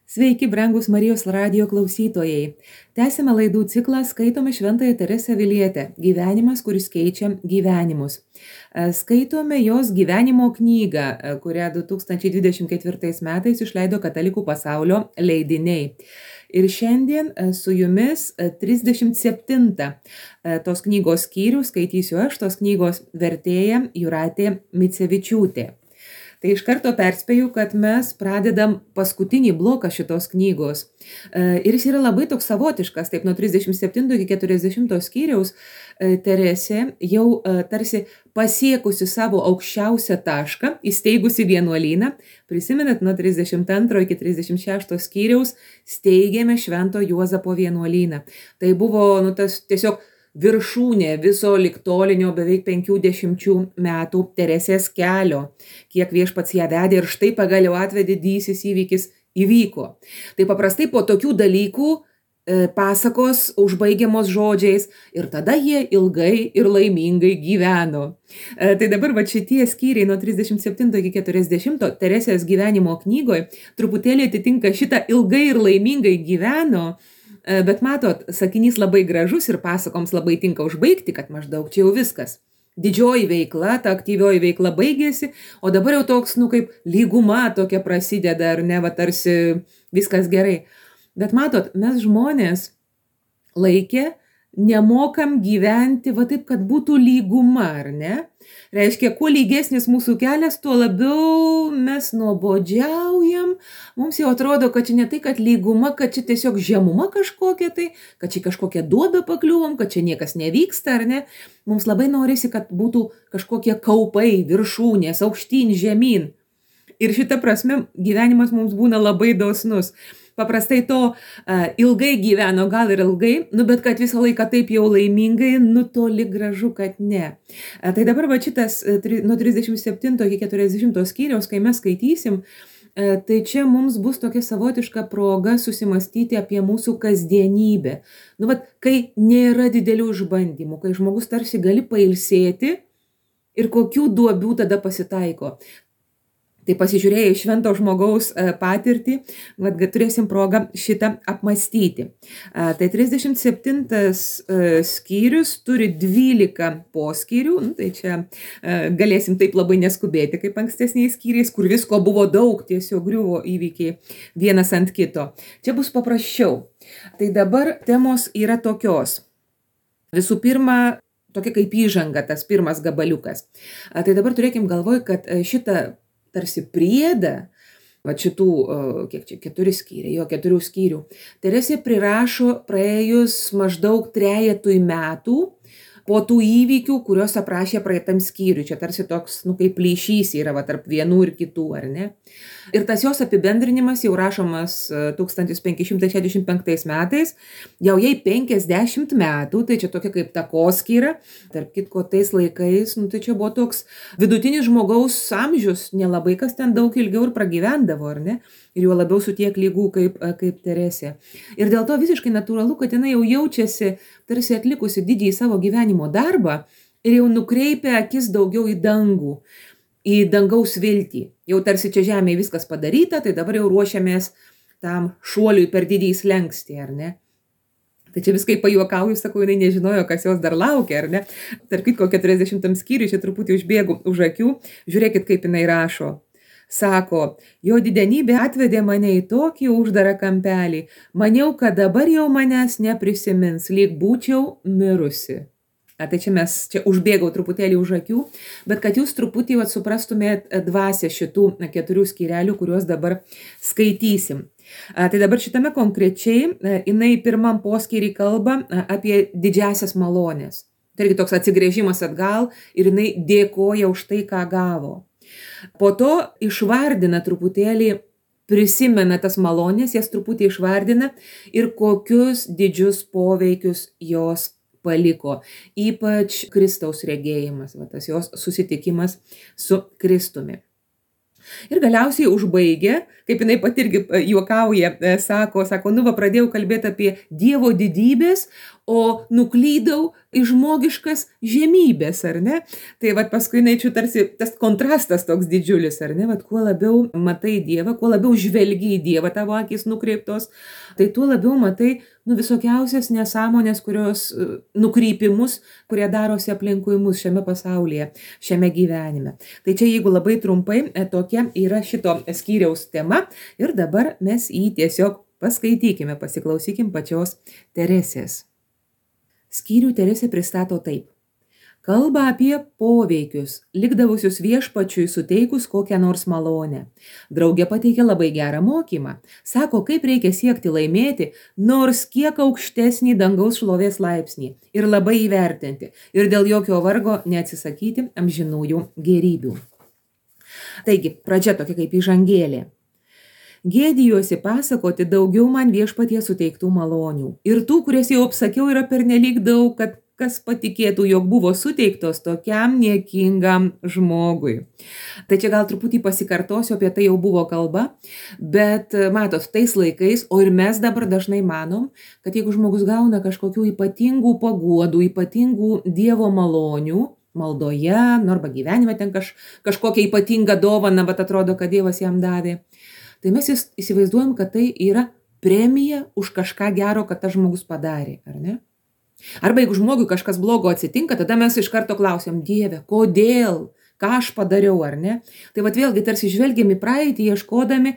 Sveiki, brangus Marijos radijo klausytojai. Tęsime laidų ciklą Skaitome Šventąją Teresę Avilietę – Gyvenimas, kuris keičia gyvenimus. Skaitome jos gyvenimo knygą, kurią 2024 metais išleido Katalikų pasaulio leidiniai. Ir šiandien su jumis 37 tos knygos skyrių skaitysiu aš, tos knygos vertėja Jūratė Micevičiūtė. Tai iš karto perspėju, kad mes pradedam paskutinį bloką šitos knygos. Ir jis yra labai toks savotiškas, taip nuo 37 iki 40 skyriaus Teresė jau tarsi pasiekusi savo aukščiausią tašką, įsteigusi vienuolyną. Prisimenat, nuo 32 iki 36 skyriaus steigėme Švento Juozapo vienuolyną. Tai buvo tas tiesiog viršūnė viso ligtolinio beveik 50 metų Teresės kelio, kiek Viešpats ją vedė ir štai pagaliau atvedė didysis įvykis įvyko. Tai paprastai po tokių dalykų pasakos užbaigiamos žodžiais ir tada jie ilgai ir laimingai gyveno. Tai dabar šitie skyriai nuo 37 iki 40 Teresės gyvenimo knygoje truputėlį atitinka šitą ilgai ir laimingai gyveno. Bet matot, sakinys labai gražus ir pasakoms labai tinka užbaigti, kad maždaug čia jau viskas. Didžioji veikla, ta aktyvioji veikla baigėsi, o dabar jau toks, kaip lyguma tokia prasideda, ar ne, tarsi viskas gerai. Bet matot, mes žmonės laikė nemokam gyventi taip, kad būtų lyguma, ar ne? Reiškia, kuo lygesnis mūsų kelias, tuo labiau mes nuobodžiaujam. Mums jau atrodo, kad čia ne tai, kad lyguma, kad čia tiesiog žemuma kažkokia tai, kad čia kažkokia duobė pakliuvom, kad čia niekas nevyksta, ar ne? Mums labai norisi, kad būtų kažkokie kaupai, viršūnės, aukštyn, žemyn. Ir šita prasme gyvenimas mums būna labai dosnus. Paprastai to ilgai gyveno, gal ir ilgai, bet kad visą laiką taip jau laimingai, toli gražu, kad ne. Tai dabar šitas nuo 37 iki 40 skyriaus, kai mes skaitysim, tai čia mums bus tokia savotiška proga susimastyti apie mūsų kasdienybę. Kai nėra didelių išbandymų, kai žmogus tarsi gali pailsėti ir kokių duobių tada pasitaiko. Tai pasižiūrėję į švento žmogaus patirtį, turėsim progą šitą apmastyti. Tai 37 skyrius turi 12 poskyrių, tai čia galėsim taip labai neskubėti kaip ankstesniais skyriais, kur visko buvo daug, tiesiog griuvo įvykiai vienas ant kito. Čia bus paprasčiau. Tai dabar temos yra tokios. Visų pirma, tokia kaip įžanga, tas pirmas gabaliukas. Tai dabar turėkim galvoj, kad šitą tarsi priedą, šitų, kiek čia, 4 skyriai, 4 skyrių, Teresė prirašo praėjus maždaug 3 metų po tų įvykių, kuriuos aprašė praeitam skyriui. Čia tarsi toks, kaip plyšys yra tarp vienų ir kitų, ar ne? Ir tas jos apibendrinimas jau rašomas 1565 metais, jau jai 50 metų, tai čia tokia kaip takoskyra. Tarp kitko, tais laikais, tai čia buvo toks vidutinis žmogaus amžius, nelabai kas ten daug ilgiau ir pragyvendavo, ar ne? Ir juo labiau su tiek lygų kaip Teresė. Ir dėl to visiškai natūralu, kad jinai jau jaučiasi tarsi atlikusi didįjį savo gyvenimo darbą ir jau nukreipia akis daugiau į dangų, į dangaus viltį. Jau tarsi čia žemėje viskas padaryta, tai dabar jau ruošiamės tam šuoliui per didįjį slenkstį, ar ne? Tai čia viskai pajuokauju, sakau, jinai nežinojo, kas jos dar laukia, ar ne? Tarp kitko 40 skyriui, čia truputį užbėgu už akių, žiūrėkit, kaip jinai rašo. Sako, jo didenybė atvedė mane į tokį uždarą kampelį. Maniau, kad dabar jau manęs neprisimins, lyg būčiau mirusi. Tai čia užbėgau truputėlį už akių, bet kad jūs truputį suprastumėt dvasią šitų 4 skyrelių, kuriuos dabar skaitysim. Tai dabar šitame konkrečiai, jinai pirmam poskyriui kalba apie didžiasias malonės. Tai irgi toks atsigrėžimas atgal ir jinai dėkoja už tai, ką gavo. Po to išvardina truputėlį, prisimena tas malonės, jas truputį išvardina ir kokius didžius poveikius jos paliko. Ypač Kristaus regėjimas, tas jos susitikimas su Kristumi. Ir galiausiai užbaigė, kaip jinai pati irgi juokauja, sako, pradėjau kalbėti apie Dievo didybės, o nuklydau į žmogiškas žemybės, ar ne? Tai vat paskui neičiu tarsi tas kontrastas toks didžiulis, ar ne? Vat kuo labiau matai Dievą, kuo labiau žvelgi į Dievą, tavo akys nukreiptos, tai tuo labiau matai visokiausias nesąmonės, kurios nukrypimus, kurie darosi aplinkui mus šiame pasaulyje, šiame gyvenime. Tai čia jeigu labai trumpai tokia yra šito skyriaus tema ir dabar mes jį tiesiog paskaitykime, pasiklausykim pačios Teresės. Skyrių Teresė pristato taip. Kalba apie poveikius, likdavusius viešpačiui suteikus kokią nors malonę. Draugė pateikia labai gerą mokymą. Sako, kaip reikia siekti laimėti, nors kiek aukštesnį dangaus šlovės laipsnį ir labai įvertinti ir dėl jokio vargo neatsisakyti amžinųjų gėrybių. Taigi, pradžia tokia kaip įžangėlė. Gėdijuosi pasakoti daugiau man viešpatie suteiktų malonių. Ir tų, kurias jau apsakiau, yra pernelyg daug, kad kas patikėtų, jog buvo suteiktos tokiam niekingam žmogui. Tai čia gal truputį pasikartosiu, apie tai jau buvo kalba, bet matot, tais laikais, o ir mes dabar dažnai manom, kad jeigu žmogus gauna kažkokių ypatingų paguodų, ypatingų Dievo malonių, maldoje, arba gyvenime ten kažkokią ypatingą dovaną, bet atrodo, kad Dievas jam davė, tai mes įsivaizduojam, kad tai yra premija už kažką gero, kad tas žmogus padarė, ar ne? Arba jeigu žmogui kažkas blogo atsitinka, tada mes iš karto klausiam, Dieve, kodėl, ką aš padariau, ar ne? Tai vat vėlgi tarsi žvelgiam į praeitį, ieškodami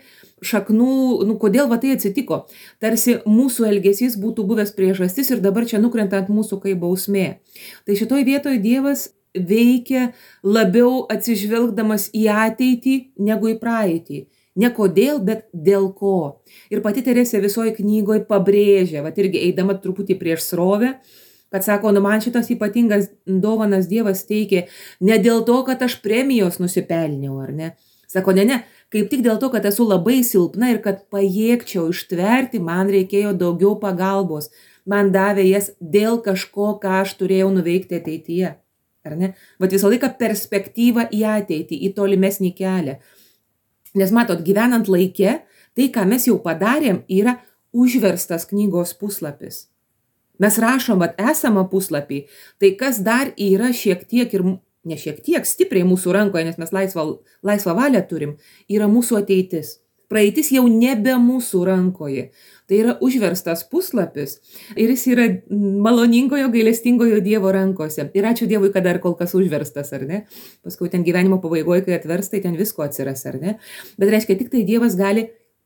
šaknų, kodėl va tai atsitiko. Tarsi mūsų elgesys būtų buvęs priežastis ir dabar čia nukrenta ant mūsų kaip bausmė. Tai šitoj vietoj Dievas veikia labiau atsižvelgdamas į ateitį negu į praeitį. Ne kodėl, bet dėl ko. Ir pati Teresė visoje knygoje pabrėžia, vat irgi eidama truputį prieš srovę, kad sako, man šitas ypatingas dovanas Dievas teikė ne dėl to, kad aš premijos nusipelniau, ar ne? Sako, ne, kaip tik dėl to, kad esu labai silpna ir kad pajėgčiau ištverti, man reikėjo daugiau pagalbos. Man davė jas dėl kažko, ką aš turėjau nuveikti ateityje, ar ne? Vat visą laiką perspektyva į ateitį, į tolimesnį kelią. Nes matot, gyvenant laike, tai, ką mes jau padarėm, yra užverstas knygos puslapis. Mes rašom esamą puslapį, tai kas dar yra šiek tiek ir, ne šiek tiek, stipriai mūsų rankoje, nes mes laisvą valią turim, yra mūsų ateitis. Praeitis jau nebe mūsų rankoje. Tai yra užverstas puslapis ir jis yra maloningojo, gailestingojo Dievo rankose. Ir ačiū Dievui, kad dar kol kas užverstas, ar ne? Paskui ten gyvenimo pabaigoje, kai atvers, tai ten visko atsiras, ar ne? Bet reiškia, tik tai Dievas gali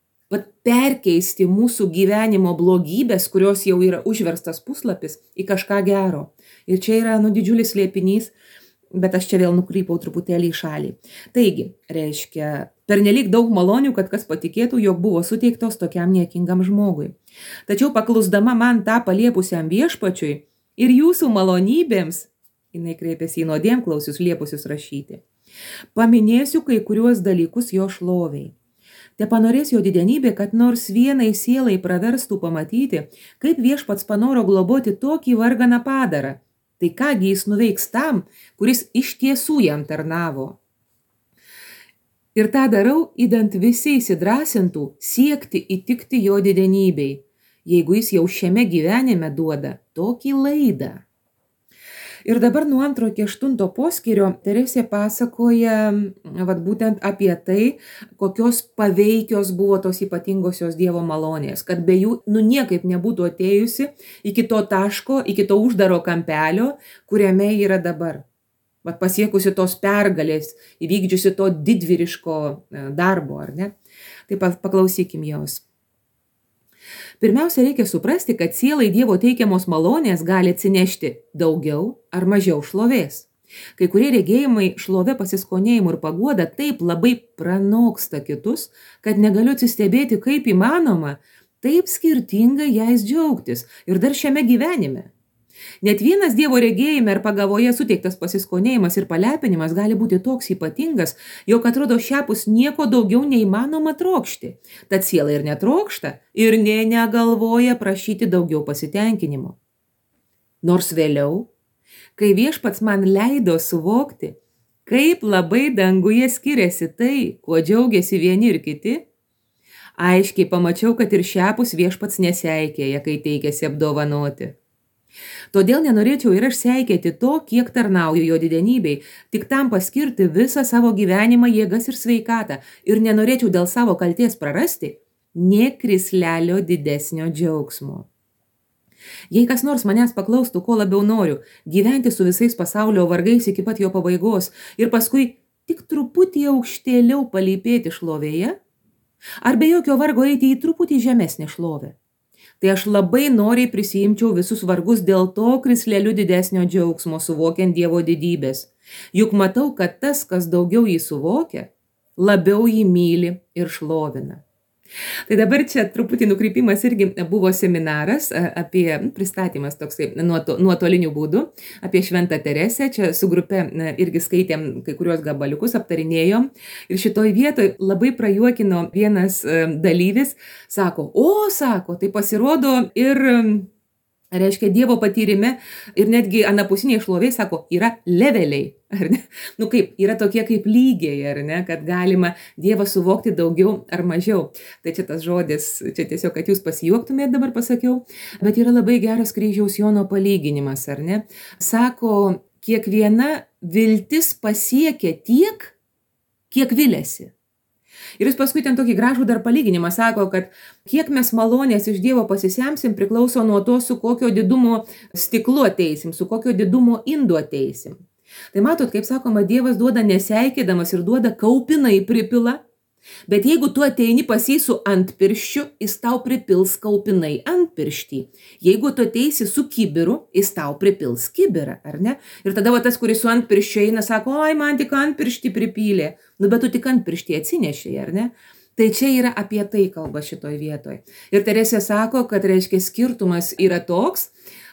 perkeisti mūsų gyvenimo blogybės, kurios jau yra užverstas puslapis, į kažką gero. Ir čia yra didžiulis slėpinys, bet aš čia vėl nukrypau truputėlį į šalį. Taigi, reiškia, pernelyg daug malonių, kad kas patikėtų, jog buvo suteiktos tokiam niekingam žmogui. Tačiau paklusdama man tą paliepusiam viešpačiui ir jūsų malonybėms, jinai kreipėsi į nuodėmklausius liepusius rašyti, paminėsiu kai kuriuos dalykus jo šloviai. Te panorės jo didenybė, kad nors vienai sielai praverstų pamatyti, kaip viešpats panoro globoti tokį varganą padarą. Tai kągi jis nuveiks tam, kuris iš tiesų jam tarnavo. Ir tą darau, idant visi įsidrasintų siekti įtikti jo didenybei, jeigu jis jau šiame gyvenime duoda tokį laidą. Ir dabar nuo 2 iki 8 poskyrio Teresė pasakoja būtent apie tai, kokios paveikios buvo tos ypatingosios Dievo malonės, kad be jų niekaip nebūtų atėjusi iki to taško, iki to uždaro kampelio, kuriame yra dabar. Pasiekusi tos pergalės, įvykdžiusi to didvyriško darbo, ar ne? Tai paklausykim jos. Pirmiausia, reikia suprasti, kad sielai Dievo teikiamos malonės gali atsinešti daugiau ar mažiau šlovės. Kai kurie regėjimai šlove, pasiskonėjimu ir paguoda taip labai pranoksta kitus, kad negaliu atsistebėti, kaip įmanoma taip skirtingai jais džiaugtis ir dar šiame gyvenime. Net vienas Dievo regėjime ar pagavoje suteiktas pasiskonėjimas ir palepinimas gali būti toks ypatingas, jog atrodo šiapus nieko daugiau neįmanoma trokšti. Tad siela ir netrokšta ir negalvoja prašyti daugiau pasitenkinimo. Nors vėliau, kai viešpats man leido suvokti, kaip labai danguje skiriasi tai, kuo džiaugiasi vieni ir kiti, aiškiai pamačiau, kad ir šiapus viešpats neseikėja, kai teikėsi apdovanoti. Todėl nenorėčiau ir aš seikėti to, kiek tarnauju jo didenybei, tik tam paskirti visą savo gyvenimą, jėgas ir sveikatą, ir nenorėčiau dėl savo kalties prarasti nė krislelio didesnio džiaugsmo. Jei kas nors manęs paklaustų, ko labiau noriu, gyventi su visais pasaulio vargais iki pat jo pabaigos ir paskui tik truputį aukštėliau palypėti šlovėje, ar be jokio vargo eiti į truputį žemesnį šlovę, tai aš labai noriai prisiimčiau visus vargus dėl to krisleliu didesnio džiaugsmo, suvokiant Dievo didybės. Juk matau, kad tas, kas daugiau jį suvokia, labiau jį myli ir šlovina. Tai dabar čia truputį nukrypimas irgi buvo seminaras apie pristatymas toksai nuotoliniu būdu, apie Šventą Teresę. Čia su grupe irgi skaitėm kai kuriuos gabaliukus, aptarinėjom. Ir šitoj vietoj labai prajuokino vienas dalyvis, sako, tai pasirodo ir, reiškia, Dievo patyrime ir netgi anapusiniai šloviai, sako, yra leveliai. Ar ne? Kaip, yra tokie kaip lygiai, ar ne, kad galima Dievą suvokti daugiau ar mažiau. Tai čia tas žodis, čia tiesiog, kad jūs pasijuoktumėt, dabar pasakiau, bet yra labai geras Kryžiaus Jono palyginimas, ar ne? Sako, kiekviena viltis pasiekia tiek, kiek vilėsi. Ir jis paskui ten tokį gražų dar palyginimą sako, kad kiek mes malonės iš Dievo pasisemsim, priklauso nuo to, su kokio didumo stiklu ateisim, su kokio didumo indu ateisim. Tai matot, kaip sakoma, Dievas duoda neseikėdamas ir duoda kaupinai pripila, bet jeigu tu ateini pas jį su antpirščiu, jis tau pripils kaupinai antpirštį. Jeigu tu ateisi su kibiru, jis tau pripils kibirą, ar ne? Ir tada tas, kuris su antpirščiu eina, sako, oi, man tik antpirštį pripylė. Bet tu tik antpirštį atsinešei, ar ne? Tai čia yra apie tai kalba šitoj vietoj. Ir Teresė sako, kad reiškia skirtumas yra toks,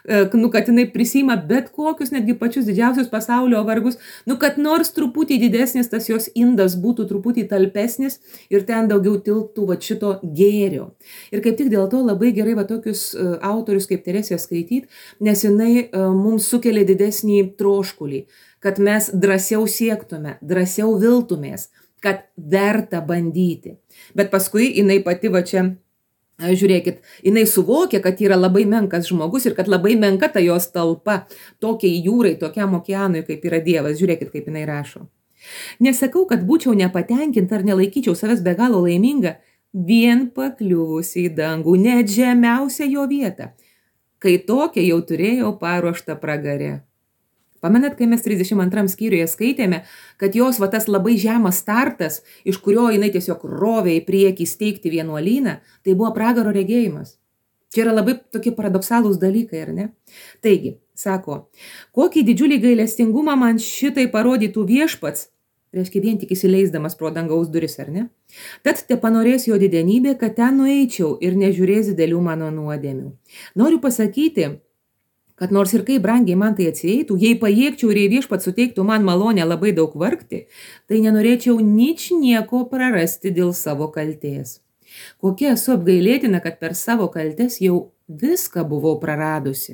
kad jinai prisima bet kokius, netgi pačius didžiausius pasaulio vargus, kad nors truputį didesnis tas jos indas būtų truputį talpesnis ir ten daugiau tilptų šito gėrio. Ir kaip tik dėl to labai gerai tokius autorius kaip Teresė skaityti, nes jinai mums sukelia didesnį troškulį, kad mes drąsiau siektume, drąsiau viltumės, kad verta bandyti. Bet paskui jinai pati čia, žiūrėkit, jinai suvokia, kad yra labai menkas žmogus ir kad labai menka ta jos talpa tokiai jūrai, tokiam okeanui, kaip yra Dievas. Žiūrėkit, kaip jinai rašo. Nesakau, kad būčiau nepatenkinta ar nelaikyčiau savęs be galo laiminga, vien pakliuvusi į dangų, net žemiausią jo vietą, kai tokia jau turėjau paruoštą pragarę. Pamenat, kai mes 32 skyriuje skaitėme, kad jos tas labai žemas startas, iš kurio jinai tiesiog rovė į priekį steigti vienuolyną, tai buvo pragaro regėjimas. Čia yra labai tokie paradoksalūs dalykai, ar ne? Taigi, sako, kokį didžiulį gailestingumą man šitai parodytų viešpats, reiškia vien tik įsileisdamas pro dangaus duris, ar ne? Tad te panorės jo didenybė, kad ten nueičiau ir nežiūrės didelių mano nuodėmių. Noriu pasakyti, kad nors ir kaip brangiai man tai atsieitų, jei pajėgčiau ir jei viešpats suteiktų man malonę labai daug vargti, tai nenorėčiau nieko prarasti dėl savo kaltės. Kokia esu apgailėtina, kad per savo kaltes jau viską buvau praradusi.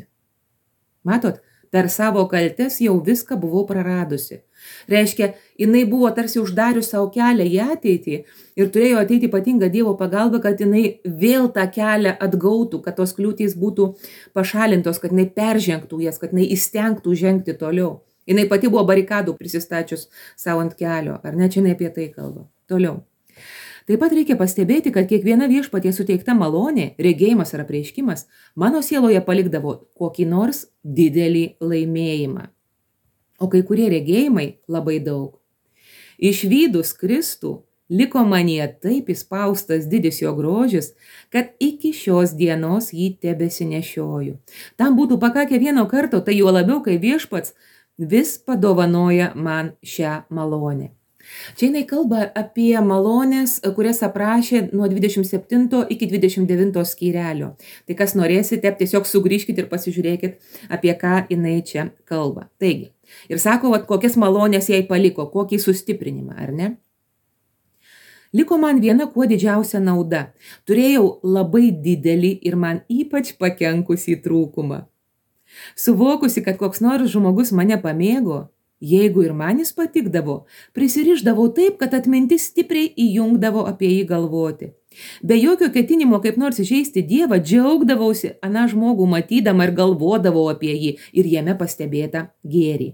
Matot, per savo kaltes jau viską buvau praradusi. Reiškia, jinai buvo tarsi uždarius savo kelią į ateitį ir turėjo ateiti ypatinga Dievo pagalba, kad jinai vėl tą kelią atgautų, kad tos kliūtys būtų pašalintos, kad jinai peržengtų jas, kad jinai įstengtų žengti toliau. Jinai pati buvo barikadų prisistačius savo ant kelio, ar ne, čia jinai apie tai kalba. Toliau. Taip pat reikia pastebėti, kad kiekviena viešpatie suteikta malonė, regėjimas ar apreiškimas, mano sieloje palikdavo kokį nors didelį laimėjimą. O kai kurie regėjimai labai daug. Išvydus Kristų, liko manyje taip įspaustas didis jo grožis, kad iki šios dienos jį tebesinešioju. Tam būtų pakakę vieno karto, tai juo labiau, kai viešpats vis padovanoja man šią malonę. Čia jinai kalba apie malonės, kurias aprašė nuo 27 iki 29 skyrelio. Tai kas norėsite, tiesiog sugrįžkite ir pasižiūrėkit, apie ką jinai čia kalba. Taigi, ir sako, kokias malonės jai paliko, kokį sustiprinimą, ar ne? Liko man viena kuo didžiausia nauda. Turėjau labai didelį ir man ypač pakenkusį trūkumą. Suvokusi, kad koks nors žmogus mane pamėgo, jeigu ir man jis patikdavo, prisirišdavau taip, kad atmintis stipriai įjungdavo apie jį galvoti. Be jokio ketinimo kaip nors įžeisti Dievą, džiaugdavausi aną žmogų matydama ir galvodavau apie jį ir jame pastebėtą gėrį.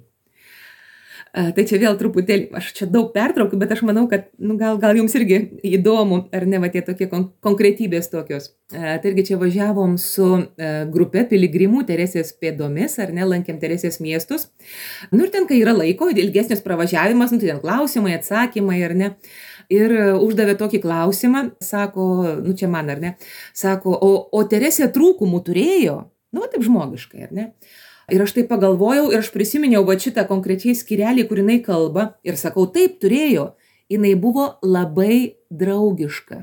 Tai čia vėl truputėlį, aš čia daug pertraukiu, bet aš manau, kad gal jums irgi įdomu, ar ne, va tie tokie konkretybės tokios. Tai irgi čia važiavom su grupe piligrimų Teresės pėdomis, ar ne, lankėm Teresės miestus. Ir ten, kai yra laiko, ilgesnis pravažiavimas, tai ten klausimai, atsakymai, ar ne. Ir uždavė tokį klausimą, sako, čia man, ar ne, sako, o Teresė trūkumų turėjo? Taip žmogiškai, ar ne? Ir aš tai pagalvojau ir aš prisiminiau va šitą konkrečiai skyrelį, kur jinai kalba ir sakau, taip turėjo, jinai buvo labai draugiška.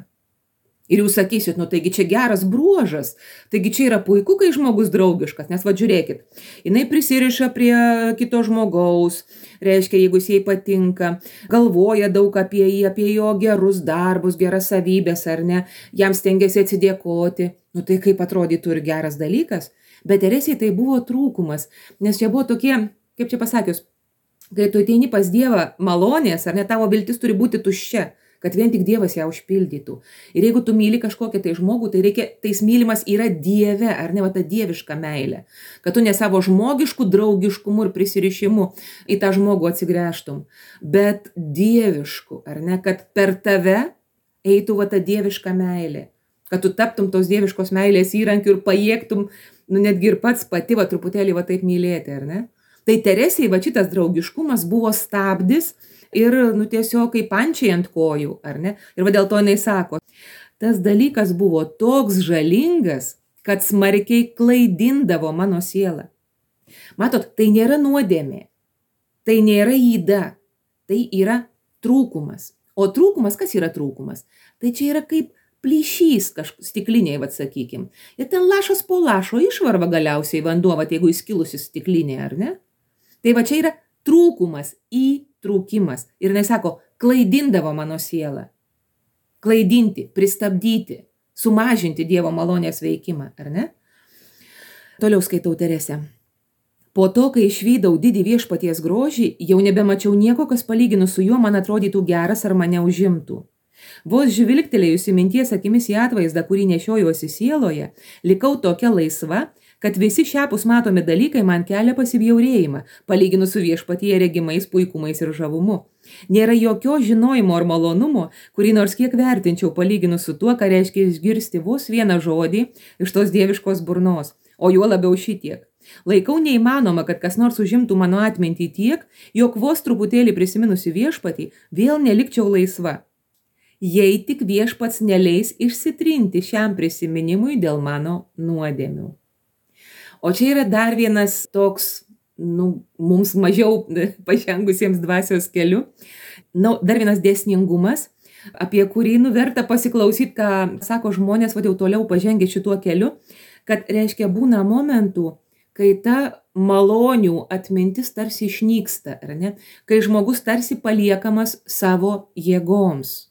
Ir jūs sakysit, taigi čia geras bruožas, taigi čia yra puiku, kai žmogus draugiškas, nes va žiūrėkit, jinai prisiriša prie kito žmogaus, reiškia, jeigu jis jai patinka, galvoja daug apie jį, apie jo gerus darbus, geras savybės ar ne, jam stengiasi atsidėkoti, tai kaip atrodytų ir geras dalykas. Bet Teresei tai buvo trūkumas, nes čia buvo tokie, kaip čia pasakius, kai tu ateini pas Dievą malonės, ar ne, tavo viltis turi būti tuščia, kad vien tik Dievas ją užpildytų. Ir jeigu tu myli kažkokią tai žmogų, tai reikia, tais mylimas yra Dieve, ar ne, va ta dieviška meilė. Kad tu ne savo žmogiškų draugiškumu ir prisirišimu į tą žmogų atsigręžtum, bet dievišku, ar ne, kad per tave eitų va ta dieviška meilė. Kad tu taptum tos dieviškos meilės įrankių ir pajėgtum, netgi ir pats pati va truputėlį va taip mylėti, ar ne? Tai Teresei va šitas draugiškumas buvo stabdis ir, tiesiog kaip ančiai ant kojų, ar ne? Ir va dėl to jinai sako, tas dalykas buvo toks žalingas, kad smarkiai klaidindavo mano sielą. Matot, tai nėra nuodėmė, tai nėra yda, tai yra trūkumas. O trūkumas, kas yra trūkumas? Tai čia yra kaip plyšys stikliniai, sakykim. Ir ten lašas po lašo išvarva galiausiai vanduo, jeigu įskilusi stiklinė, ar ne? Tai va čia yra trūkumas, įtrūkimas. Ir jinai sako, klaidindavo mano sielą. Klaidinti, pristabdyti, sumažinti Dievo malonės veikimą, ar ne? Toliau skaitau Teresę. Po to, kai išvydau didį viešpaties grožį, jau nebemačiau nieko, kas palyginus su juo man atrodytų geras ar mane užimtų. Vos žvilgtelėjusi minties akimis į atvaizdą, kurį nešiojuosi sieloje, likau tokia laisva, kad visi šiapus matomi dalykai man kelia pasibjaurėjimą, palyginus su viešpatyje regimais puikumais ir žavumu. Nėra jokio žinojimo ar malonumo, kurį nors kiek vertinčiau palyginus su tuo, ką reiškia išgirsti vos vieną žodį iš tos dieviškos burnos, o juo labiau šitiek. Laikau neįmanoma, kad kas nors užimtų mano atmintį tiek, jog vos truputėlį prisiminusi viešpatį, vėl nelikčiau laisva. Jei tik viešpats neleis išsitrinti šiam prisiminimui dėl mano nuodėmių. O čia yra dar vienas toks, mums mažiau pažengusiems dvasios keliu, dar vienas dėsningumas, apie kurį verta pasiklausyti, ką sako žmonės, jau toliau pažengė šituo keliu, kad reiškia būna momentų, kai ta malonių atmintis tarsi išnyksta, ar ne? Kai žmogus tarsi paliekamas savo jėgoms.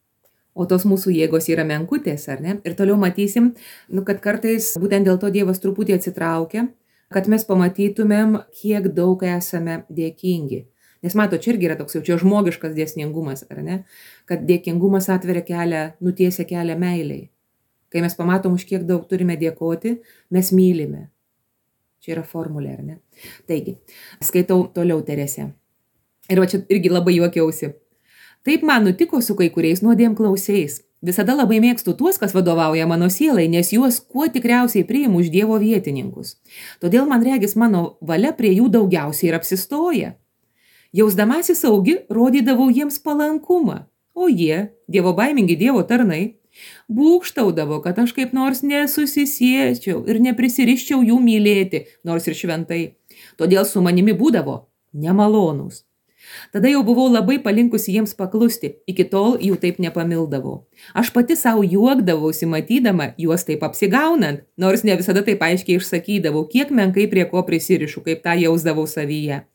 O tos mūsų jėgos yra menkutės, ar ne? Ir toliau matysim, kad kartais būtent dėl to Dievas truputį atsitraukia, kad mes pamatytumėm, kiek daug esame dėkingi. Nes mato, čia irgi yra toks jau čia žmogiškas dėsningumas, ar ne? Kad dėkingumas atveria kelią, nutiesia kelią meiliai. Kai mes pamatom, už kiek daug turime dėkoti, mes mylime. Čia yra formulė, ar ne? Taigi, skaitau toliau Teresę. Ir va čia irgi labai juokiausi. Taip man nutiko su kai kuriais nuodėmklausiais. Visada labai mėgstu tuos, kas vadovauja mano sielai, nes juos kuo tikriausiai priimu už Dievo vietininkus. Todėl man regis mano valia prie jų daugiausiai ir apsistoja. Jausdamasi saugi, rodydavau jiems palankumą, o jie, Dievo baimingi Dievo tarnai, būgštaudavo, kad aš kaip nors nesusisiečiau ir neprisiriščiau jų mylėti, nors ir šventai. Todėl su manimi būdavo nemalonūs. Tada jau buvau labai palinkusi jiems paklusti, iki tol jų taip nepamildavau. Aš pati savo juokdavausi matydama juos taip apsigaunant, nors ne visada taip aiškiai išsakydavau, kiek menkai prie ko prisirišu, kaip tą jausdavau savyje.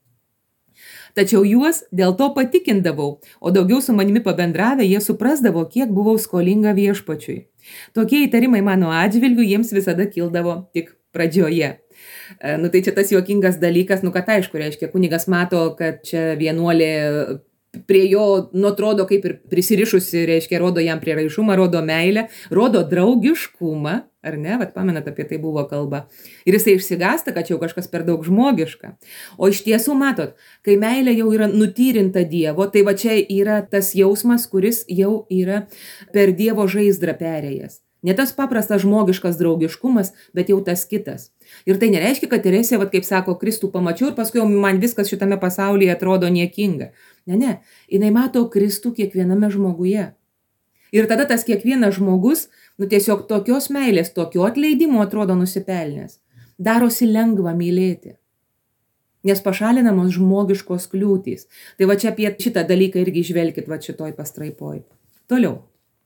Tačiau juos dėl to patikindavau, o daugiau su manimi pabendravę jie suprasdavo, kiek buvau skolinga viešpačiui. Tokie įtarimai mano atžvilgiu jiems visada kildavo tik pradžioje. Tai čia tas juokingas dalykas, kad aišku, reiškia, kunigas mato, kad čia vienuolė prie jo, nu, atrodo kaip ir prisirišusi, reiškia, rodo jam prieraišumą, rodo meilę, rodo draugiškumą, ar ne, vat pamenat, apie tai buvo kalba. Ir jisai išsigąsta, kad čia jau kažkas per daug žmogiška. O iš tiesų, matot, kai meilė jau yra nutyrinta Dievo, tai va čia yra tas jausmas, kuris jau yra per Dievo žaizdrą perėjęs. Ne tas paprastas žmogiškas draugiškumas, bet jau tas kitas. Ir tai nereiškia, kad Teresė, vat, kaip sako, Kristų pamačiau ir paskui man viskas šitame pasaulyje atrodo niekinga. Ne, jinai mato Kristų kiekviename žmoguje. Ir tada tas kiekvienas žmogus, nu tiesiog tokios meilės, tokio atleidimo atrodo nusipelnęs. Darosi lengva mylėti. Nes pašalinamos žmogiškos kliūtys. Tai va čia apie šitą dalyką irgi žvelkit va šitoj pastraipoj. Toliau.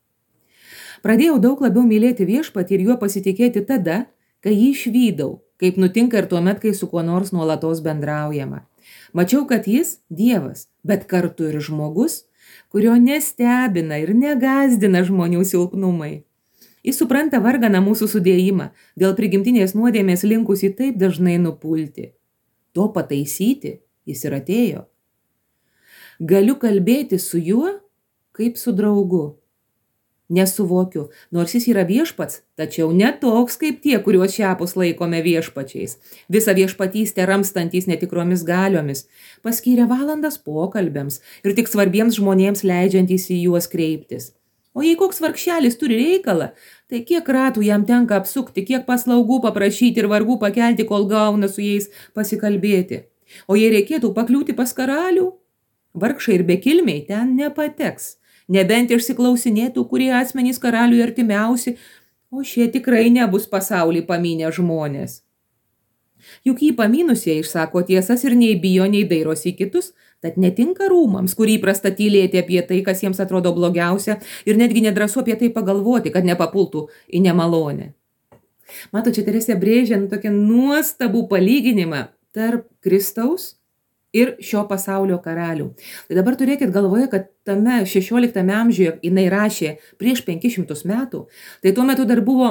Pradėjau daug labiau mylėti Viešpatį ir juo pasitikėti tada, kai jį išvydau, kaip nutinka ir tuomet, kai su kuo nors nuolatos bendraujama. Mačiau, kad jis Dievas, bet kartu ir žmogus, kurio nestebina ir negazdina žmonių silpnumai. Jis supranta varganą mūsų sudėjimą, dėl prigimtinės nuodėmės linkusi taip dažnai nupulti. To pataisyti jis ir atėjo. Galiu kalbėti su juo kaip su draugu. Nesuvokiu, nors jis yra viešpats, tačiau ne toks kaip tie, kuriuos šiapus laikome viešpačiais. Visą viešpatystę ramstantys netikromis galiomis, paskyrė valandas pokalbiams ir tik svarbiems žmonėms leidžiantys į juos kreiptis. O jei koks vargšelis turi reikalą, tai kiek ratų jam tenka apsukti, kiek paslaugų paprašyti ir vargų pakelti, kol gauna su jais pasikalbėti. O jei reikėtų pakliūti pas karalių, vargšai ir bekilmiai ten nepateks. Nebent išsiklausinėtų, kurie asmenys karaliui artimiausi, o šie tikrai nebus pasaulį pamynę žmonės. Juk jį pamynusieji išsako tiesas ir nei bijo, nei dairosi į kitus, tad netinka rūmams, kur įprasta tylėti apie tai, kas jiems atrodo blogiausia, ir netgi nedrąsu apie tai pagalvoti, kad nepapultų į nemalonę. Mato, čia Teresė brėžia tokį nuostabų palyginimą tarp Kristaus ir šio pasaulio karalių. Tai dabar turėkit galvoje, kad tame 16 amžiuje jinai rašė prieš 500 metų, tai tuo metu dar buvo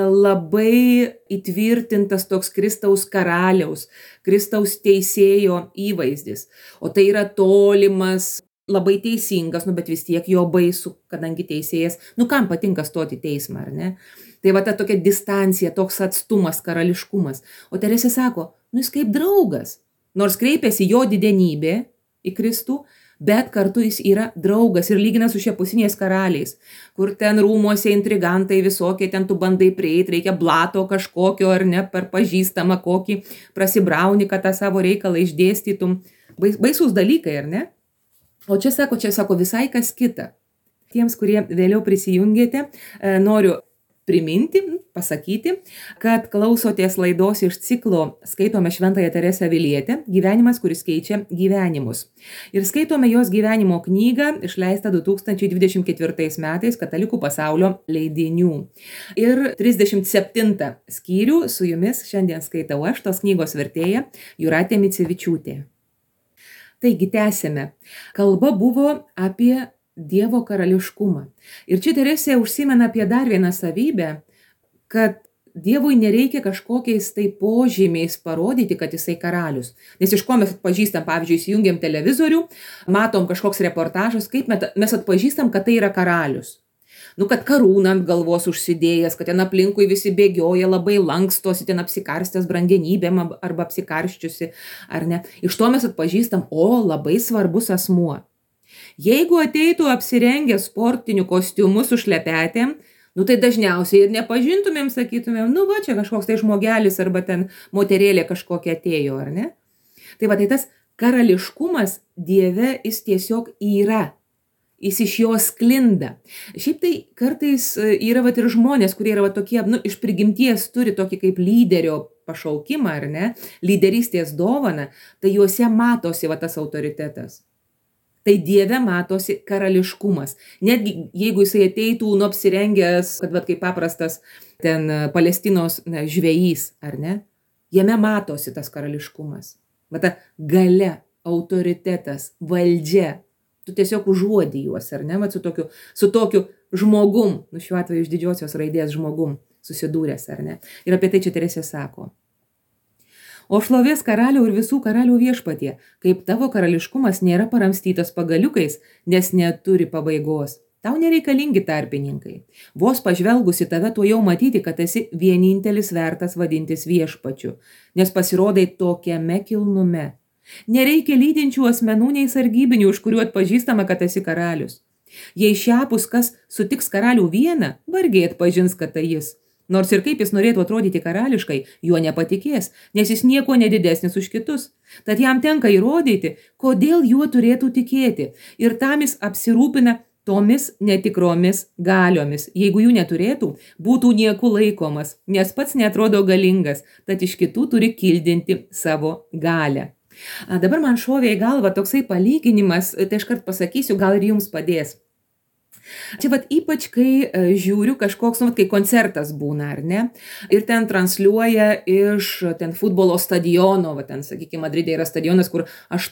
labai įtvirtintas toks Kristaus karaliaus, Kristaus teisėjo įvaizdis. O tai yra tolimas, labai teisingas, bet vis tiek jo baisu, kadangi teisėjas, kam patinka stoti teismą, ar ne? Tai va ta tokia distancija, toks atstumas, karališkumas. O Teresė sako, jis kaip draugas. Nors kreipiasi jo didenybė į Kristų, bet kartu jis yra draugas ir lygina su šiapusiniais karaliais, kur ten rūmuose intrigantai visokie, ten tu bandai prieiti, reikia blato kažkokio ar ne, per pažįstamą kokį prasibrauni, kad tą savo reikalą išdėstytum. Baisus dalykai, ar ne? O čia sako visai kas kita. Tiems, kurie vėliau prisijungėte, noriu priminti, pasakyti, kad klausotės laidos iš ciklo Skaitome Šventąją Teresę Avilietę, gyvenimas, kuris keičia gyvenimus. Ir skaitome jos gyvenimo knygą, išleistą 2024 metais Katalikų pasaulio leidinių. Ir 37 skyrių su jumis šiandien skaitau aš, tos knygos vertėja Jūratė Micevičiūtė. Taigi tęsėme. Kalba buvo apie Dievo karališkumą. Ir čia Teresė užsimena apie dar vieną savybę, kad Dievui nereikia kažkokiais tai požymiais parodyti, kad jisai karalius. Nes iš ko mes atpažįstam, pavyzdžiui, įsijungiam televizorių, matom kažkoks reportažas, kaip mes atpažįstam, kad tai yra karalius. Kad karūną ant galvos užsidėjęs, kad ten aplinkui visi bėgioja, labai lankstosi, ten apsikarstęs brangenybėm arba apsikarščiusi, ar ne. Iš to mes atpažįstam, labai svarbus asmuo. Jeigu ateitų apsirengę sportiniu kostiumu su šlepetėm, tai dažniausiai ir nepažintumėm, sakytumėm, va čia kažkoks tai žmogelis arba ten moterėlė kažkokia atėjo, ar ne? Tai va, tai tas karališkumas Dieve jis tiesiog yra, jis iš jo sklinda. Šiaip tai kartais yra ir žmonės, kurie yra tokie, iš prigimties turi tokį kaip lyderio pašaukimą, ar ne, lyderystės dovaną, tai juose matosi tas autoritetas. Tai Dieve matosi karališkumas. Netgi jeigu jisai ateitų apsirengęs, kad kaip paprastas ten Palestinos žvejys, ar ne, jame matosi tas karališkumas. Ta galia, autoritetas, valdžia. Tu tiesiog užuodi juos, ar ne, su tokiu žmogum, šiuo atveju iš didžiosios raidės žmogum susidūręs, ar ne. Ir apie tai čia Teresė sako. O šlovės karaliau ir visų karalių viešpatie, kaip tavo karališkumas nėra paramstytas pagaliukais, nes neturi pabaigos. Tau nereikalingi tarpininkai. Vos pažvelgus į tave, tuo jau matyti, kad esi vienintelis vertas vadintis viešpačiu, nes pasirodai tokiame kilnume. Nereikia lydinčių asmenų nei sargybinių, už kurių atpažįstama, kad esi karalius. Jei šiapus kas sutiks karalių vieną, vargiai atpažins, kad tai jis. Nors ir kaip jis norėtų atrodyti karališkai, juo nepatikės, nes jis nieko nedidesnis už kitus. Tad jam tenka įrodyti, kodėl juo turėtų tikėti. Ir tam jis apsirūpina tomis netikromis galiomis. Jeigu jų neturėtų, būtų nieku laikomas, nes pats neatrodo galingas, tad iš kitų turi kildinti savo galią. Dabar man šovė į galvą toksai palyginimas, tai iškart pasakysiu, gal ir jums padės. Čia vat ypač, kai žiūriu kažkoks, kai koncertas būna, ar ne? Ir ten transliuoja iš ten futbolo stadiono, ten, sakykime, Madride yra stadionas, kur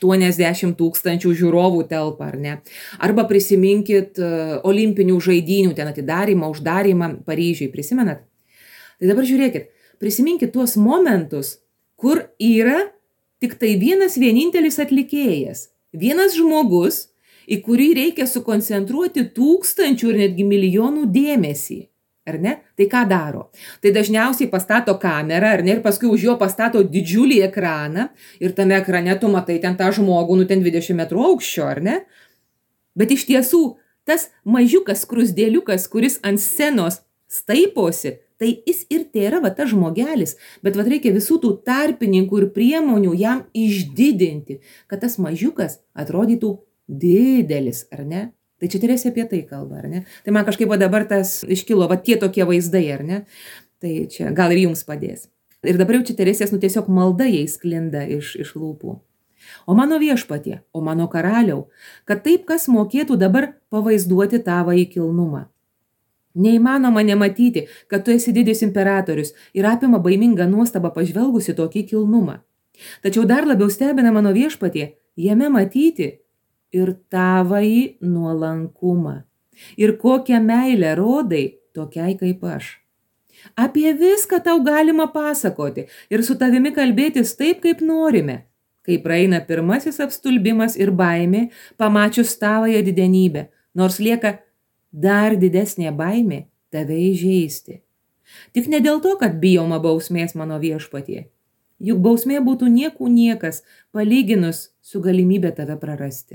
80 000 žiūrovų telpa, ar ne? Arba prisiminkit olimpinių žaidynių, ten atidarymą, uždarymą Paryžiui, prisimenat? Tai dabar žiūrėkit, prisiminkit tuos momentus, kur yra tik tai vienas vienintelis atlikėjas, vienas žmogus, į kurį reikia sukoncentruoti tūkstančių ir netgi milijonų dėmesį, ar ne? Tai ką daro? Tai dažniausiai pastato kamerą, ar ne? Ir paskui už jo pastato didžiulį ekraną ir tame ekrane tu matai ten tą žmogų, ten 20 metrų aukščio, ar ne? Bet iš tiesų, tas mažiukas skruzdėliukas, kuris ant scenos staiposi, tai jis ir tėra tas žmogelis, bet reikia visų tų tarpininkų ir priemonių jam išdidinti, kad tas mažiukas atrodytų didelis, ar ne? Tai čia Teresė apie tai kalba, ar ne? Tai man kažkaip dabar tas iškilo, tie tokie vaizdai, ar ne? Tai čia gal ir jums padės. Ir dabar jau čia Teresės, tiesiog malda jai sklinda iš lūpų. O mano viešpatie, o mano karaliau, kad taip kas mokėtų dabar pavaizduoti tavąjį kilnumą. Neįmanoma nematyti, kad tu esi didis imperatorius ir apima baiminga nuostaba pažvelgusi tokį kilnumą. Tačiau dar labiau stebina mano viešpatie, jame matyti ir tavąjį nuolankumą. Ir kokią meilę rodai tokiai kaip aš. Apie viską tau galima pasakoti ir su tavimi kalbėtis taip, kaip norime. Kai praeina pirmasis apstulbimas ir baimė, pamačius tavąją didenybę, nors lieka dar didesnė baimė tave įžeisti. Tik ne dėl to, kad bijoma bausmės mano viešpatie. Juk bausmė būtų niekų niekas, palyginus su galimybė tave prarasti.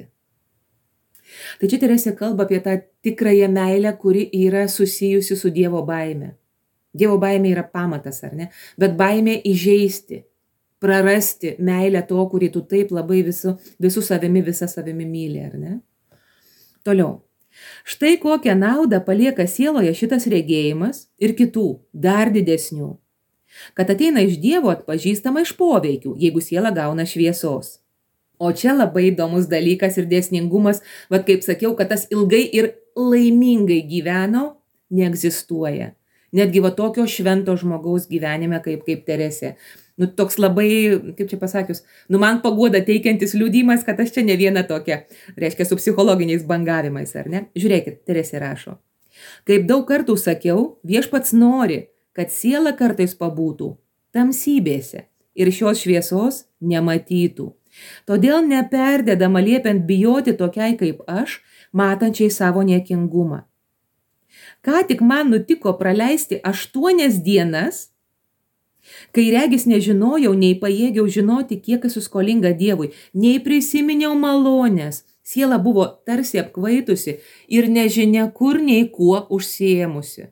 Tai čia Teresė kalba apie tą tikrąją meilę, kuri yra susijusi su Dievo baime. Dievo baimė yra pamatas, ar ne? Bet baimė įžeisti, prarasti meilę to, kurį tu taip labai visų savimi myli, ar ne? Toliau. Štai kokią naudą palieka sieloje šitas regėjimas ir kitų, dar didesnių. Kad ateina iš Dievo atpažįstama iš poveikių, jeigu siela gauna šviesos. O čia labai įdomus dalykas ir dėsningumas, kaip sakiau, kad tas ilgai ir laimingai gyveno, neegzistuoja. Netgi tokio švento žmogaus gyvenime kaip Teresė. Toks labai, kaip čia pasakius, man paguoda teikiantis liudijimas, kad aš čia ne viena tokia, reiškia su psichologiniais bangavimais, ar ne? Žiūrėkit, Teresė rašo. Kaip daug kartų sakiau, viešpats nori, kad siela kartais pabūtų tamsybėse ir šios šviesos nematytų. Todėl neperdedama liepiant bijoti tokiai kaip aš, matančiai savo niekingumą. Ką tik man nutiko praleisti 8 dienas, kai regis nežinojau, nei pajėgiau žinoti, kiek esu skolinga Dievui, nei prisiminiau malonės, siela buvo tarsi apkvaitusi ir nežinia kur nei kuo užsiėmusi.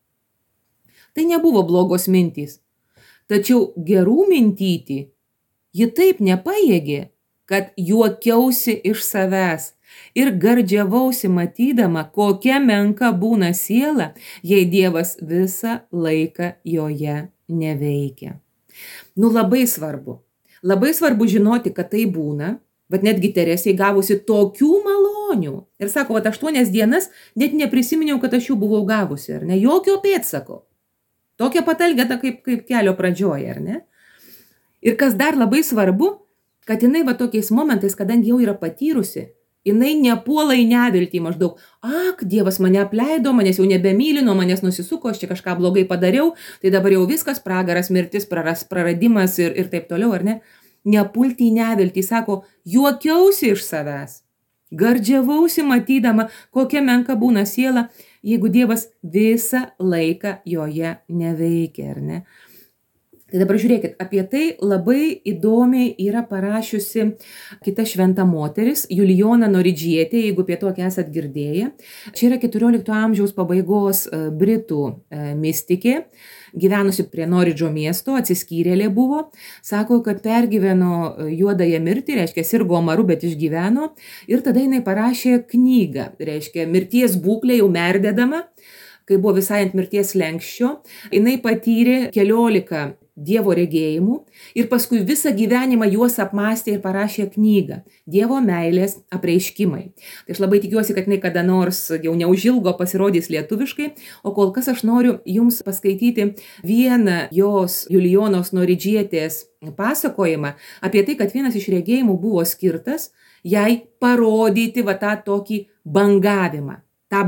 Tai nebuvo blogos mintys, tačiau gerų mintyti ji taip nepajėgė, kad juokiausi iš savęs ir gardžiavausi matydama, kokia menka būna siela, jei Dievas visą laiką joje neveikia. Labai svarbu. Labai svarbu žinoti, kad tai būna, bet netgi Teresė gavusi tokių malonių. Ir sako, 8 dienas net neprisiminiau, kad aš jų buvau gavusi, ar ne? Jokio pėdsako. Tokia pat elgeta kaip kelio pradžioje, ar ne? Ir kas dar labai svarbu, kad jinai tokiais momentais, kadangi jau yra patyrusi, Jinai nepuola į neviltį maždaug, ak, Dievas mane apleido, manęs jau nebemyli, nuo manęs nusisuko, aš čia kažką blogai padariau, tai dabar jau viskas, pragaras, mirtis, praradimas ir taip toliau, ar ne? Nepulti į neviltį, sako, juokiausi iš savęs, gardžiavausi matydama, kokia menka būna siela, jeigu Dievas visą laiką joje neveikia, ar ne? Tai dabar žiūrėkit, apie tai labai įdomiai yra parašiusi kita šventa moteris, Julijona Noridžietė, jeigu apie tokią esat girdėję. Čia yra 14 amžiaus pabaigos britų mistikė, gyvenusi prie Noridžo miesto, atsiskyrėlė buvo. Sako, kad pergyveno juodąją mirtį, reiškia, sirgo maru, bet išgyveno. Ir tada jinai parašė knygą, reiškia, mirties būklė jau merdėdama, kai buvo visai ant mirties slenksčio. Jinai patyrė 14 Dievo regėjimų ir paskui visą gyvenimą juos apmąstė ir parašė knygą Dievo meilės apreiškimai. Tai aš labai tikiuosi, kad jinai kada nors jau neužilgo pasirodys lietuviškai, o kol kas aš noriu jums paskaityti vieną jos Julijonos Noridžietės pasakojimą apie tai, kad vienas iš regėjimų buvo skirtas jai parodyti va tą tokį bangavimą,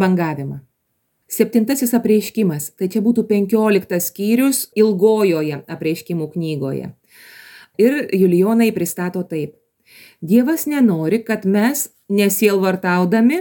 Septintasis apreiškimas, tai čia būtų 15 skyrius ilgojoje apreiškimų knygoje. Ir Julijonai pristato taip. Dievas nenori, kad mes nesielvartaudami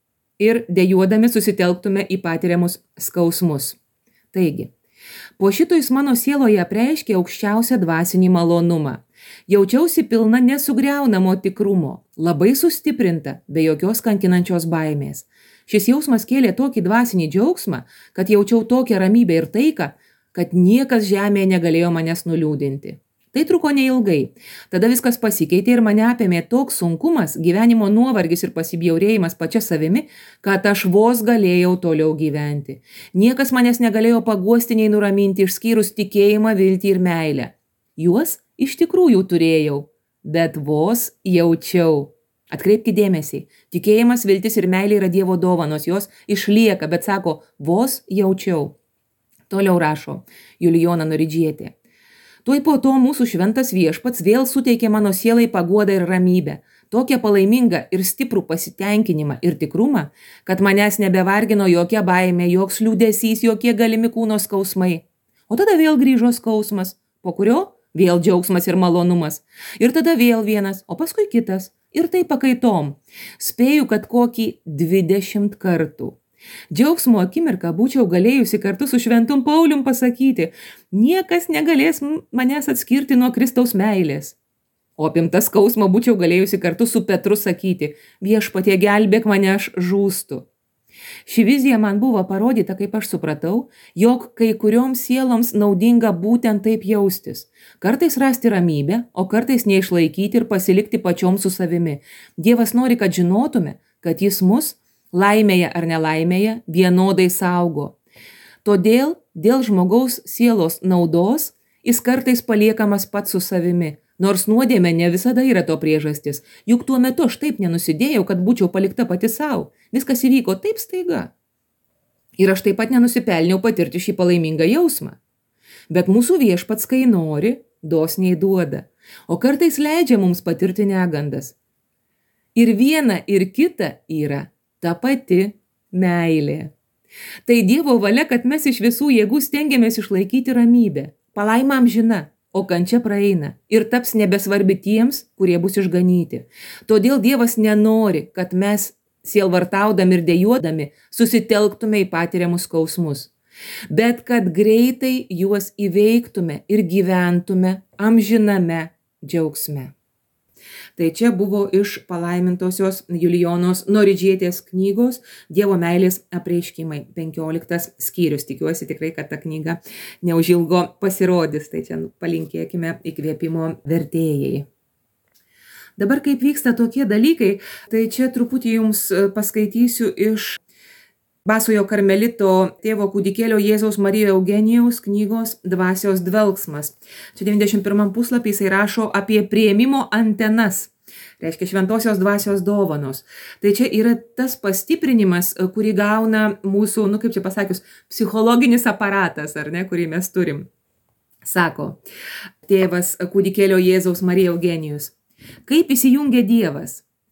ir dejuodami susitelktume į patiriamus skausmus. Taigi, po šito jis mano sieloje apreiškė aukščiausią dvasinį malonumą. Jaučiausi pilna nesugriaunamo tikrumo, labai sustiprinta, be jokios kankinančios baimės. Šis jausmas kėlė tokį dvasinį džiaugsmą, kad jaučiau tokią ramybę ir taiką, kad niekas žemėje negalėjo manęs nuliūdinti. Tai truko neilgai. Tada viskas pasikeitė ir mane apėmė toks sunkumas, gyvenimo nuovargis ir pasibjaurėjimas pačia savimi, kad aš vos galėjau toliau gyventi. Niekas manęs negalėjo paguosti nei nuraminti, išskyrus tikėjimą, viltį ir meilę. Juos iš tikrųjų turėjau, bet vos jaučiau. Atkreipkite dėmesį, tikėjimas, viltis ir meilė yra Dievo dovanos, jos išlieka, bet sako, vos jaučiau. Toliau rašo Julijona Noridžietė. Tuoj po to mūsų šventas viešpats vėl suteikė mano sielai paguodą ir ramybę, tokią palaimingą ir stiprų pasitenkinimą ir tikrumą, kad manęs nebevargino jokia baimė, joks liūdesys, jokie galimi kūno skausmai. O tada vėl grįžo skausmas, po kurio vėl džiaugsmas ir malonumas. Ir tada vėl vienas, o paskui kitas. Ir tai pakaitom. Spėju, kad kokį 20 kartų. Džiaugsmo akimirką būčiau galėjusi kartu su šventum Paulium pasakyti, niekas negalės manęs atskirti nuo Kristaus meilės. O apimta skausmo būčiau galėjusi kartu su Petru sakyti, viešpatie gelbėk mane, aš žūstu. Ši vizija man buvo parodyta, kaip aš supratau, jog kai kurioms sieloms naudinga būtent taip jaustis. Kartais rasti ramybę, o kartais neišlaikyti ir pasilikti pačiom su savimi. Dievas nori, kad žinotume, kad jis mus, laimėje ar nelaimėje, vienodai saugo. Todėl, dėl žmogaus sielos naudos, jis kartais paliekamas pats su savimi. Nors nuodėmė ne visada yra to priežastis. Juk tuo metu aš taip nenusidėjau, kad būčiau palikta pati savo. Viskas įvyko taip staiga. Ir aš taip pat nenusipelniau patirti šį palaimingą jausmą. Bet mūsų viešpats, kai nori, dosniai duoda. O kartais leidžia mums patirti negandas. Ir viena, ir kita yra ta pati meilė. Tai Dievo valia, kad mes iš visų jėgų stengiamės išlaikyti ramybę. Palaima amžina. O kančia praeina ir taps nebesvarbi tiems, kurie bus išganyti. Todėl Dievas nenori, kad mes sielvartaudami ir dejuodami susitelktume į patiriamus skausmus, bet kad greitai juos įveiktume ir gyventume amžiname džiaugsme. Tai čia buvo iš palaimintosios Julijonos Noridžietės knygos Dievo meilės apreiškimai, 15 skyrius. Tikiuosi tikrai, kad ta knyga neužilgo pasirodys. Tai čia palinkėkime įkvėpimo vertėjai. Dabar kaip vyksta tokie dalykai, tai čia truputį jums paskaitysiu iš Basojo karmelito tėvo kūdikėlio Jėzaus Marijo Eugenijaus knygos Dvasios dvelksmas. Čia 91 puslapį jisai rašo apie priėmimo antenas, reiškia šventosios dvasios dovanos. Tai čia yra tas pastiprinimas, kurį gauna mūsų, kaip čia pasakius, psichologinis aparatas, ar ne, kurį mes turim. Sako tėvas kūdikėlio Jėzaus Marijo Eugenijus. Kaip įsijungia Dievas?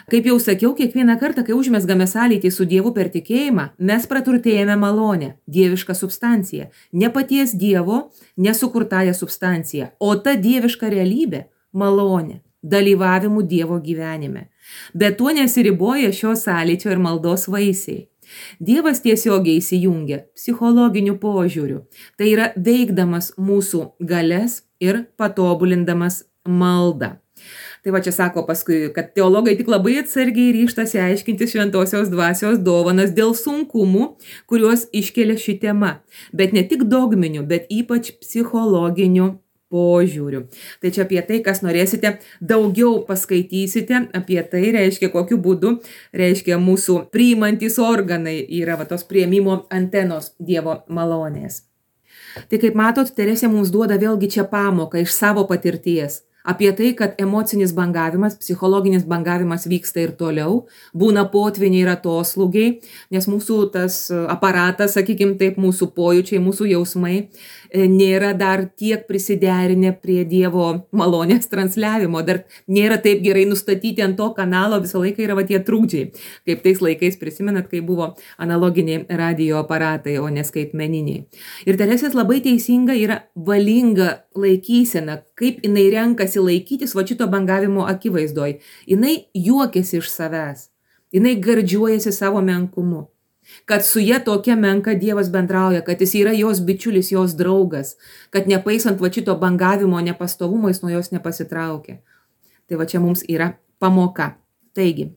Kaip jau sakiau, kiekvieną kartą, kai užmesgame sąlytį su Dievu per tikėjimą, mes praturtėjame malonę, dievišką substanciją. Ne paties Dievo, nesukurtąją substanciją, o ta dieviška realybė – malonė, dalyvavimu Dievo gyvenime. Bet tuo nesiriboja šio sąlyčio ir maldos vaisiai. Dievas tiesiogiai įsijungia psichologiniu požiūriu, tai yra veikdamas mūsų galias ir patobulindamas maldą. Tai va čia sako paskui, kad teologai tik labai atsargiai ryžtasi aiškinti šventosios dvasios dovanas dėl sunkumų, kuriuos iškelia ši tema, bet ne tik dogminių, bet ypač psichologinių požiūrių. Tai čia apie tai, kas norėsite, daugiau paskaitysite, apie tai reiškia, kokiu būdu reiškia mūsų priimantys organai yra va tos priėmimo antenos Dievo malonės. Tai kaip matot, Teresė mums duoda vėlgi čia pamoką iš savo patirties. Apie tai, kad emocinis bangavimas, psichologinis bangavimas vyksta ir toliau, būna potviniai ir atoslūgiai, nes mūsų tas aparatas, sakykim taip, mūsų pojūčiai, mūsų jausmai nėra dar tiek prisiderinę prie Dievo malonės transliavimo, dar nėra taip gerai nustatyti ant to kanalo, visą laiką yra va tie trukdžiai, kaip tais laikais prisimenat, kai buvo analoginiai radio aparatai, o ne skaitmeniniai. Ir Teresės labai teisinga yra valinga laikysena, kaip jinai renkasi laikytis va šito bangavimo akivaizdoj. Jinai juokiasi iš savęs, jinai gardžiuojasi savo menkumu, kad su ja tokia menka Dievas bendrauja, kad jis yra jos bičiulis, jos draugas, kad nepaisant va šito bangavimo nepastovumo jis nuo jos nepasitraukia. Tai va čia mums yra pamoka. Taigi,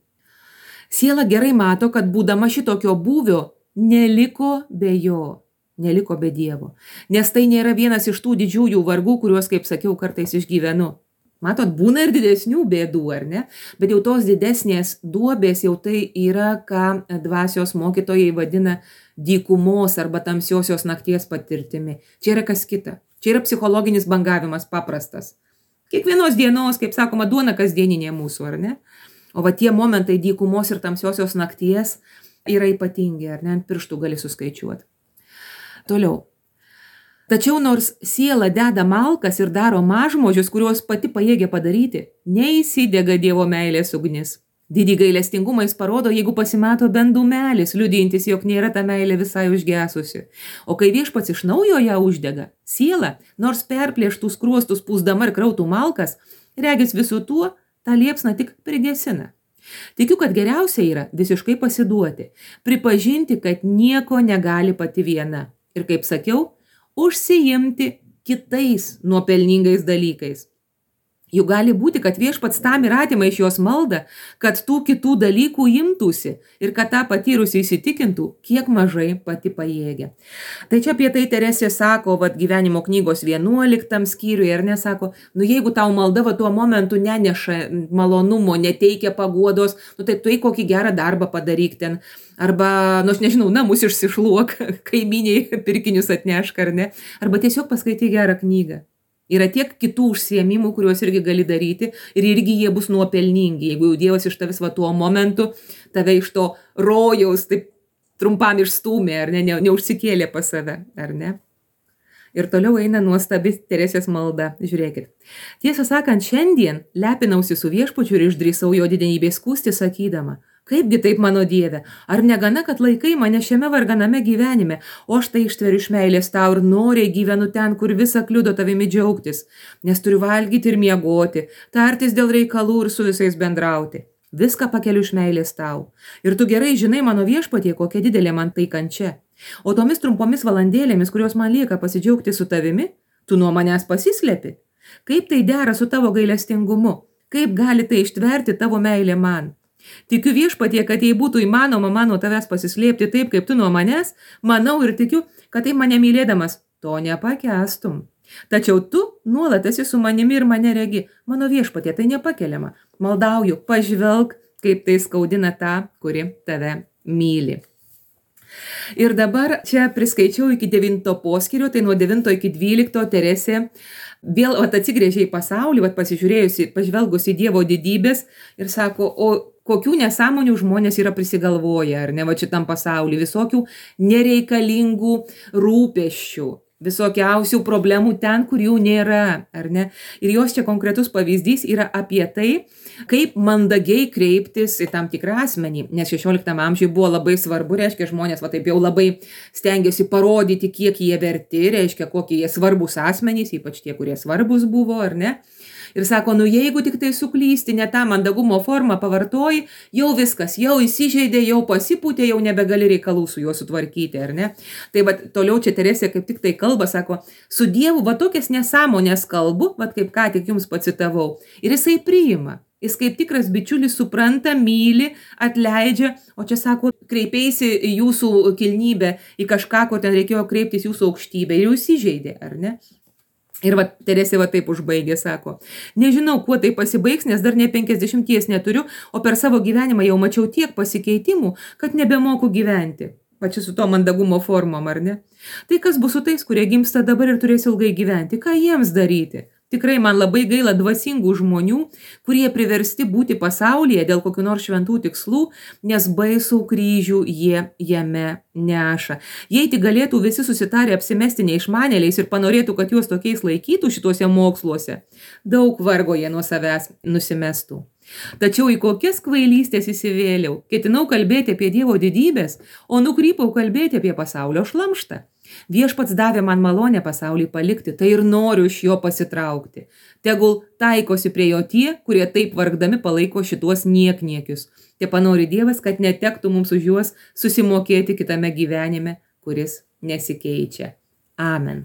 siela gerai mato, kad būdama šitokio būvio neliko be jo. Neliko be Dievo. Nes tai nėra vienas iš tų didžiųjų vargų, kuriuos, kaip sakiau, kartais išgyvenu. Matot, būna ir didesnių bėdų, ar ne? Bet jau tos didesnės duobės jau tai yra, ką dvasios mokytojai vadina dykumos arba tamsiosios nakties patirtimi. Čia yra kas kita. Čia yra psichologinis bangavimas paprastas. Kiekvienos dienos, kaip sakoma, duona kasdieninė mūsų, ar ne? O va tie momentai dykumos ir tamsiosios nakties yra ypatingi, ar ne? Ant pirštų gali suskaičiuoti. Toliau. Tačiau nors siela deda malkas ir daro mažmožius, kuriuos pati pajėgia padaryti, neįsidega Dievo meilės ugnis. Didį gailestingumą jis parodo, jeigu pasimato bent dūmelis, liudijantis, jog nėra ta meilė visai užgesusi. O kai Viešpats iš naujo ją uždega, siela, nors perplėštų skruostus pūsdama ir krautų malkas, regis visų tuo, tą liepsną tik prigesina. Tikiu, kad geriausia yra visiškai pasiduoti, pripažinti, kad nieko negali pati viena. Ir kaip sakiau, užsiimti kitais nuopelningais dalykais. Juk gali būti, kad Viešpats tam ir atima iš jos maldą, kad tų kitų dalykų imtųsi ir kad tą patyrusi įsitikintų, kiek mažai pati pajėgia. Tai čia apie tai Teresė sako, vat gyvenimo knygos 11 skyriuje, ar nesako, jeigu tau malda va tuo momentu neneša malonumo, neteikia paguodos, tai tu į kokį gerą darbą padaryk ten, arba, aš nežinau, namus išsišluok, kaiminiai pirkinius atnešk, ar ne, arba tiesiog paskaityk gerą knygą. Yra tiek kitų užsiėmimų, kuriuos irgi gali daryti ir irgi jie bus nuopelningi, jeigu jau Dievas iš tavęs va tuo momentu tave iš to rojaus taip trumpam išstūmė, ar ne, neužsikėlė pas save, ar ne. Ir toliau eina nuostabi Teresės malda. Žiūrėkit. Tiesą sakant, šiandien lepinausi su Viešpačiu ir išdrįsau jo didenybės skųsti, sakydama, kaipgi taip, mano Dieve, ar negana, kad laikai mane šiame varganame gyvenime, o aš tai ištveriu iš meilės tau ir noriai gyvenu ten, kur visa kliudo tavimi džiaugtis, nes turiu valgyti ir miegoti, tartis dėl reikalų ir su visais bendrauti. Viską pakeliu iš meilės tau. Ir tu gerai žinai, mano Viešpatie, kokia didelė man tai kančia. O tomis trumpomis valandėlėmis, kurios man lieka pasidžiaugti su tavimi, tu nuo manęs pasislėpi. Kaip tai dera su tavo gailestingumu? Kaip gali tai ištverti tavo meilė man? Tikiu Viešpatie, kad jei būtų įmanoma man nuo tavęs pasislėpti taip, kaip tu nuo manęs, manau ir tikiu, kad taip mane mylėdamas to nepakęstum. Tačiau tu nuolat esi su manimi ir mane regi. Mano Viešpatie, tai nepakeliama. Maldauju, pažvelk, kaip tai skaudina tą, kuri tave myli. Ir dabar čia priskaičiau iki 9 poskyrio, tai nuo 9 iki 12 Teresė vėl atsigrėžė į pasaulį, pasižiūrėjusi, pažvelgusi Dievo didybės ir sako, o kokių nesąmonių žmonės yra prisigalvoję, ar ne, va šitam pasauly, visokių nereikalingų rūpesčių. visokiausių problemų ten, kur jų nėra, ar ne? Ir jos čia konkretus pavyzdys yra apie tai, kaip mandagiai kreiptis į tam tikrą asmenį, nes 16 amžiuje buvo labai svarbu, reiškia, žmonės taip jau labai stengiasi parodyti, kiek jie verti, reiškia, kokie jie svarbus asmenys, ypač tie, kurie svarbus buvo, ar ne? Ir sako, jeigu tik tai suklysti, ne tą mandagumo formą pavartoji, jau viskas, jau įsižeidė, jau pasipūtė, jau nebegali reikalų su juo sutvarkyti, ar ne? Tai toliau čia Teresė kaip tik tai kalba, sako, su Dievu tokias nesąmonės kalbu, kaip ką tik jums pacitavau, ir jisai priima. Jis kaip tikras bičiulis supranta, myli, atleidžia, o čia sako, kreipeisi į jūsų kilnybę, į kažką, ko ten reikėjo kreiptis jūsų aukštybę, ir jau įsižeidė, ar ne? Ir Teresė taip užbaigė, sako, nežinau, kuo tai pasibaigs, nes dar ne 50 neturiu, o per savo gyvenimą jau mačiau tiek pasikeitimų, kad nebemoku gyventi. Pačiu su to mandagumo formom, ar ne? Tai kas bus su tais, kurie gimsta dabar ir turės ilgai gyventi? Ką jiems daryti? Tikrai man labai gaila dvasingų žmonių, kurie priversti būti pasaulyje dėl kokių nors šventų tikslų, nes baisų kryžių jie jame neša. Jei tik galėtų visi susitarę apsimesti neišmanėliais ir panorėtų, kad juos tokiais laikytų šituose moksluose, daug vargo jie nuo savęs nusimestų. Tačiau į kokias kvailystės įsivėliau, ketinau kalbėti apie Dievo didybės, o nukrypau kalbėti apie pasaulio šlamštą. Viešpats davė man malonę pasaulį palikti, tai ir noriu iš jo pasitraukti. Tegul taikosi prie jo tie, kurie taip vargdami palaiko šituos niekniekius. Te panori Dievas, kad netektų mums už juos susimokėti kitame gyvenime, kuris nesikeičia. Amen.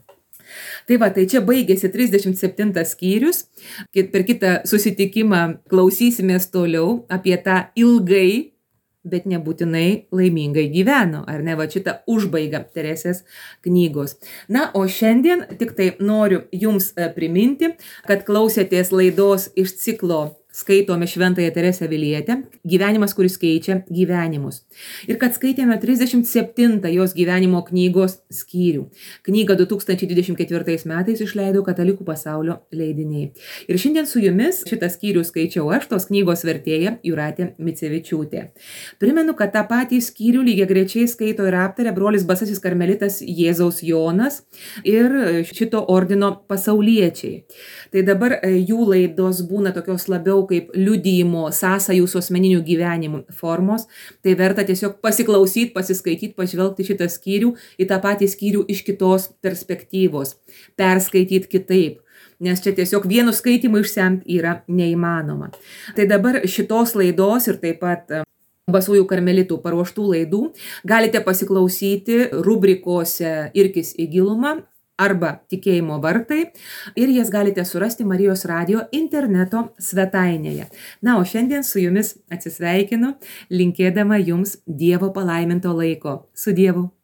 Tai čia baigėsi 37 skyrius. Per kitą susitikimą klausysimės toliau apie tą ilgai, bet nebūtinai laimingai gyveno, ar ne, šitą užbaigą Teresės knygos. O šiandien tik tai noriu jums priminti, kad klausėtės laidos iš ciklo Skaitome Šventąją Teresę Avilietę, gyvenimas, kuris keičia gyvenimus. Ir kad skaitėme 37 jos gyvenimo knygos skyrių. Knygą 2024 metais išleido Katalikų pasaulio leidiniai. Ir šiandien su jumis šitą skyrių skaičiau aš, tos knygos vertėja Jūratė Micevičiūtė. Primenu, kad tą patį skyrių lygiagrečiai skaito ir aptarė brolis Basasis karmelitas Jėzaus Jonas ir šito ordino pasauliečiai. Tai dabar jų laidos būna tokios labiau kaip liudijimo sąsajų su asmeniniu gyvenimu formos, tai verta tiesiog pasiklausyti, pasiskaityti, pažvelgti šitą skyrių į tą patį skyrių iš kitos perspektyvos, perskaityti kitaip, nes čia tiesiog vienu skaitymu išsemti yra neįmanoma. Tai dabar šitos laidos ir taip pat Basųjų karmelitų paruoštų laidų galite pasiklausyti rubrikose Irkis į gilumą arba Tikėjimo vartai ir jas galite surasti Marijos radijo interneto svetainėje. O šiandien su jumis atsisveikinu, linkėdama jums Dievo palaiminto laiko. Su Dievu.